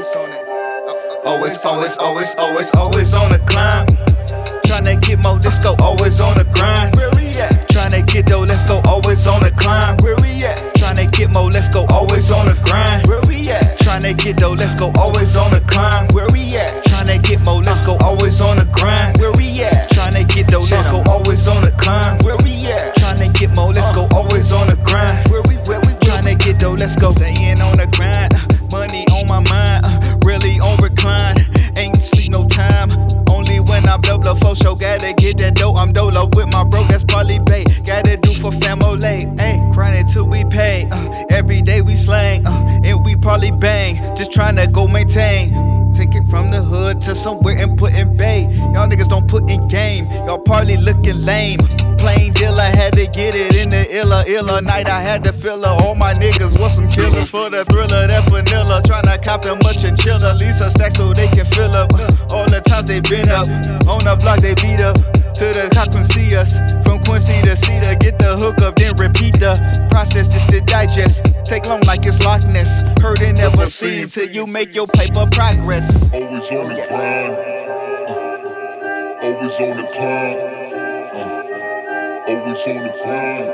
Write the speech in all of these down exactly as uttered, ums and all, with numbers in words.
always on it. Always, always, always, always, always on the climb. Tryna get more, let's go, always on the grind. Where we at? Tryna get though, let's go, always on the climb. Where we at? Tryna get more, let's go, always on the grind. Where we at? Tryna get though, let's go, always on the climb. Where we at? Tryna get more, let's go, always on the grind. Where we at? Tryna get though, let's go, always on the climb. Where we at? Tryna get more, let's go, always on the grind. Where we, where we, tryna get though, let's go, staying on the grind. Money on my mind, really on recline. Ain't sleep no time. Only when I blow blow for show. Gotta get that dough. I'm dolo with my bro. That's probably bait. Gotta do for family. Hey, grinding till we pay. Uh, every day we slang, uh, and we probably bang. Just tryna go maintain. Take it from the hood to somewhere and put in bay. Y'all niggas don't put in game. Y'all probably looking lame. Plain deal, I had to get it in the illa, illa night. I had to fill her. All my niggas was some killers for the thriller, that vanilla. Tryna cop them much and chill. Lease a stack so they can fill up. All the times they been up on the block, they beat up. To the cops can see us from Quincy to Cedar. Get the hook up, then repeat the process just to digest. Take long like it's Loch Ness. Heard and never seen till you make your paper progress. Always on the grind. Uh, always on the climb. Uh, always on the grind.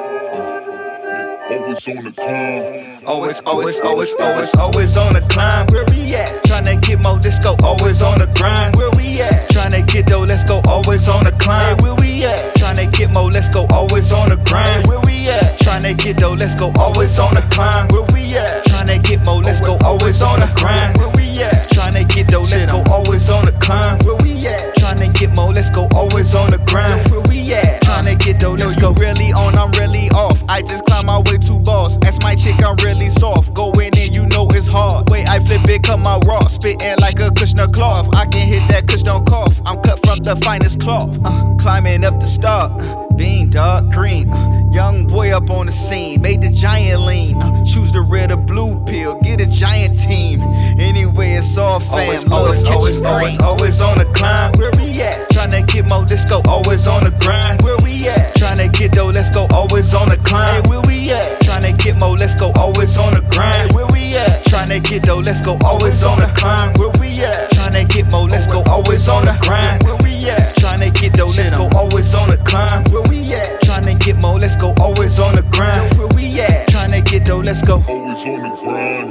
Uh, always on the climb. Always, always, always, always, always on the climb. Where we at? Tryna get more, let's go, always on the grind. Where we at? Tryna get though, let's go, always on the climb. Hey, where we at? Tryna get more, let's go, always on the grind. Where we at? Tryna get though, let's go, always on the climb. Where we at? Tryna get more, let's go, always on the grind. Where we at? Tryna get though, let's go, always on the climb. Where we at? Tryna get more, let's go, always on the grind. Where we at? Tryna get though, let's go, really on, I'm really off. I just climb my way to boss. Ask my chick, I'm really soft. Go in and you know it's hard. Wait, I flip it, come out raw. Spitting like a Kushner cloth. I can hit that kush, don't cough. I'm cut from the finest cloth. Uh, climbing up the star. Uh, being dark green. Uh, young boy up on the scene. Made the giant lean. Uh, choose the red or blue pill. Get a giant team. Anyway, it's all fam. Always, always, always, always, always on the climb. Where we at? Tryna get more, let's go, always on the grind. Where we at? Tryna get though, let's go, always on the climb. Hey, where we at? Tryna get more, let's go, always on the grind. Where we at? Tryna get though, let's go, always on the climb. Where we at? Tryna get more, let's go, always on the grind. Where we at? Tryna get though, let's go, always on the climb. Where we at? Tryna get more, let's go, always on the grind. Where we at? Tryna get though, let's go. Always on the grind.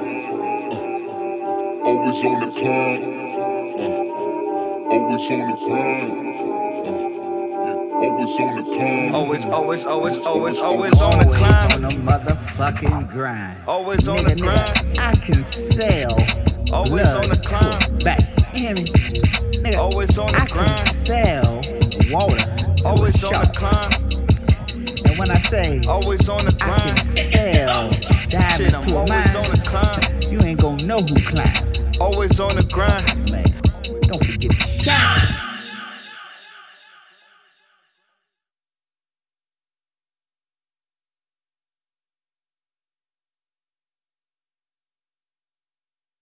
Uh, always on the climb. Uh, always on the grind. Always on the climb. Always, always, always, always, always on the climb. On the motherfucking grind. Always on Nigga, the grind. nigga, I can sell Always blood on the climb. to a back. You hear me? Nigga, Always on the I grind. can sell water to Always a on the shark. climb. And when I say Always on the I grind. can sell Shit, diamonds I'm to a always on mine, the climb. you ain't gonna know who climbed. Always on the grind. Man, don't forget the shine.